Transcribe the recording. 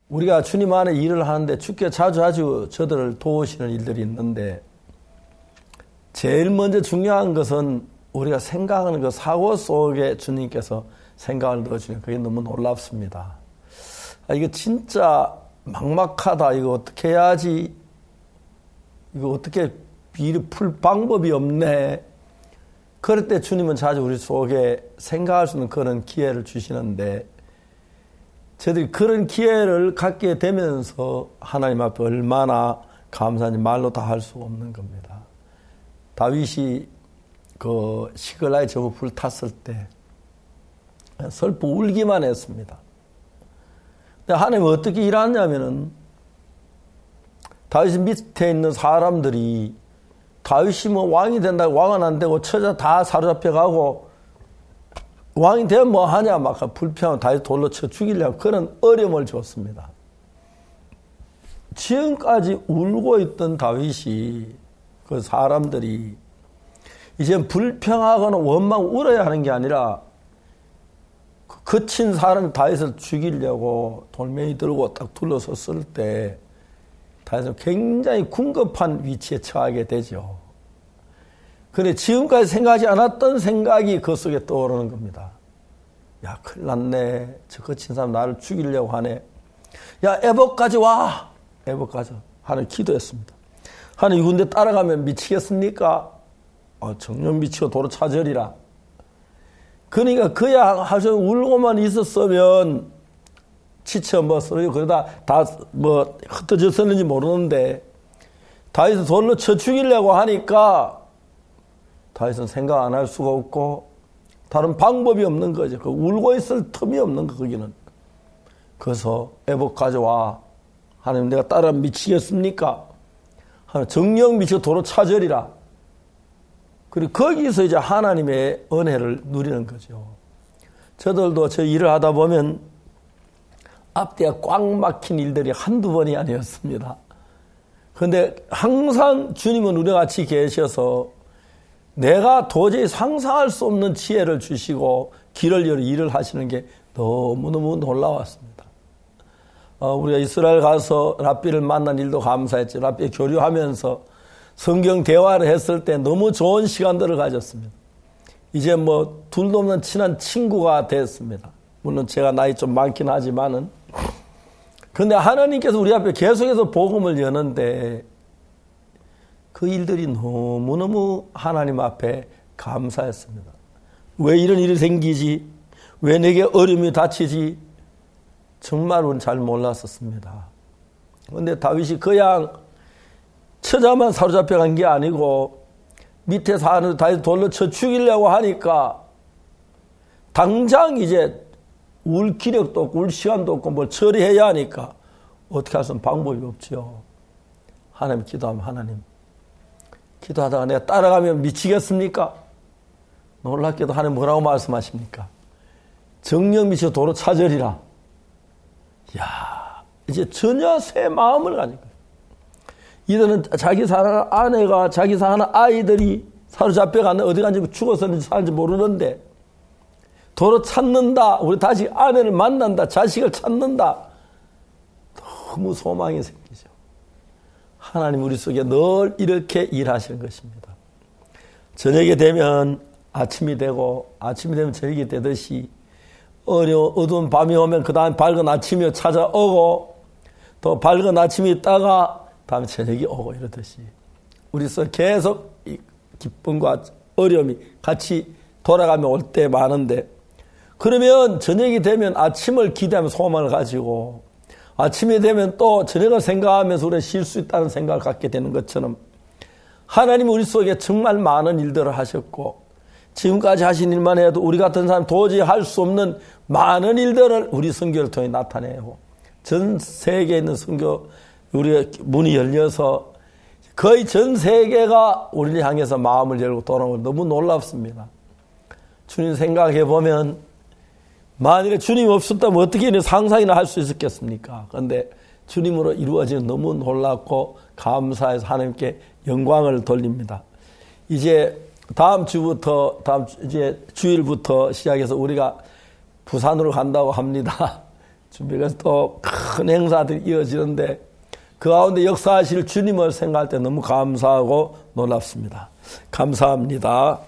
우리가 주님 안에 일을 하는데 주께 자주 저들을 도우시는 일들이 있는데 제일 먼저 중요한 것은 우리가 생각하는 그 사고 속에 주님께서 생각을 넣어주는 그게 너무 놀랍습니다. 이거 진짜 막막하다. 이거 어떻게 해야지? 이거 어떻게 일을 풀 방법이 없네. 그럴 때 주님은 자주 우리 속에 생각할 수 있는 그런 기회를 주시는데 저희들이 그런 기회를 갖게 되면서 하나님 앞에 얼마나 감사한지 말로 다 할 수 없는 겁니다. 다윗이 그 시글라의 저거 불 탔을 때 슬퍼 울기만 했습니다. 근데 하나님은 어떻게 일하냐면은 다윗 밑에 있는 사람들이 다윗이 뭐 왕이 된다고 왕은 안 되고 처자 다 사로잡혀가고 왕이 되면 뭐 하냐 막 불평하고 다윗 돌로 쳐 죽이려고 그런 어려움을 줬습니다. 지금까지 울고 있던 다윗이 그 사람들이 이제 불평하거나 원망 울어야 하는 게 아니라 거친 사람 다윗을 죽이려고 돌멩이 들고 딱 둘러섰을 때 다윗은 굉장히 궁급한 위치에 처하게 되죠. 그런데 지금까지 생각하지 않았던 생각이 그 속에 떠오르는 겁니다. 야, 큰일 났네. 저 거친 사람 나를 죽이려고 하네. 야, 애복까지 와. 애복까지. 하나님 기도했습니다. 하나님 이 군대 따라가면 미치겠습니까? 정령 미치고 도로 차절이라. 그러니까 그야 하루 울고만 있었으면 지쳐 뭐 그러다 다 뭐 흩어졌었는지 모르는데 다윗은 돌로 쳐 죽이려고 하니까 다윗은 생각 안 할 수가 없고 다른 방법이 없는 거죠. 그 울고 있을 틈이 없는 거 거기는. 그래서 애복 가져와. 하나님 내가 따라 미치겠습니까? 하나님 정령 미쳐 도로 차절이라. 그리고 거기서 이제 하나님의 은혜를 누리는 거죠. 저들도 저 일을 하다 보면 앞뒤가 꽉 막힌 일들이 한두 번이 아니었습니다. 그런데 항상 주님은 우리와 같이 계셔서 내가 도저히 상상할 수 없는 지혜를 주시고 길을 열어 일을 하시는 게 너무너무 놀라웠습니다. 우리가 이스라엘 가서 랍비를 만난 일도 감사했죠. 랍비 교류하면서 성경 대화를 했을 때 너무 좋은 시간들을 가졌습니다. 이제 뭐 둘도 없는 친한 친구가 됐습니다. 물론 제가 나이 좀 많긴 하지만은. 그런데 하나님께서 우리 앞에 계속해서 복음을 여는데 그 일들이 너무너무 하나님 앞에 감사했습니다. 왜 이런 일이 생기지? 왜 내게 어려움이 닥치지? 정말 우리는 잘 몰랐었습니다. 그런데 다윗이 그냥 처자만 사로잡혀 간 게 아니고 밑에 사는 다윗 돌로 쳐 죽이려고 하니까 당장 이제 울 기력도 없고 울 시간도 없고 뭘 처리해야 하니까 어떻게 할 수 없는 방법이 없죠. 하나님 기도하면 하나님 기도하다가 내가 따라가면 미치겠습니까? 놀랍게도 하나님 뭐라고 말씀하십니까? 정령 미쳐 도로 차절이라. 이야, 이제 전혀 새 마음을 가진 거예요. 이들은 자기 사랑하는 아내가 자기 사랑하는 아이들이 사로잡혀가는 어디 간지 죽었었는지 사는지 모르는데 도로 찾는다. 우리 다시 아내를 만난다. 자식을 찾는다. 너무 소망이 생기죠. 하나님 우리 속에 늘 이렇게 일하시는 것입니다. 저녁이 되면 아침이 되고 아침이 되면 저녁이 되듯이 어두운 밤이 오면 그 다음 밝은 아침이 찾아오고 또 밝은 아침이 있다가 다음에 저녁이 오고 이러듯이 우리 속에 계속 기쁨과 어려움이 같이 돌아가며 올 때 많은데 그러면 저녁이 되면 아침을 기대하며 소망을 가지고 아침이 되면 또 저녁을 생각하면서 우리가 쉴 수 있다는 생각을 갖게 되는 것처럼 하나님은 우리 속에 정말 많은 일들을 하셨고 지금까지 하신 일만 해도 우리 같은 사람 도저히 할 수 없는 많은 일들을 우리 선교를 통해 나타내고 전 세계에 있는 선교 우리 문이 열려서 거의 전 세계가 우리를 향해서 마음을 열고 돌아오는 너무 놀랍습니다. 주님 생각해 보면 만일에 주님 없었다면 어떻게 상상이나 할 수 있었겠습니까? 그런데 주님으로 이루어지는 너무 놀랍고 감사해서 하나님께 영광을 돌립니다. 이제 다음 주일부터 시작해서 우리가 부산으로 간다고 합니다. 준비해서 또 큰 행사들이 이어지는데 그 가운데 역사하실 주님을 생각할 때 너무 감사하고 놀랍습니다. 감사합니다.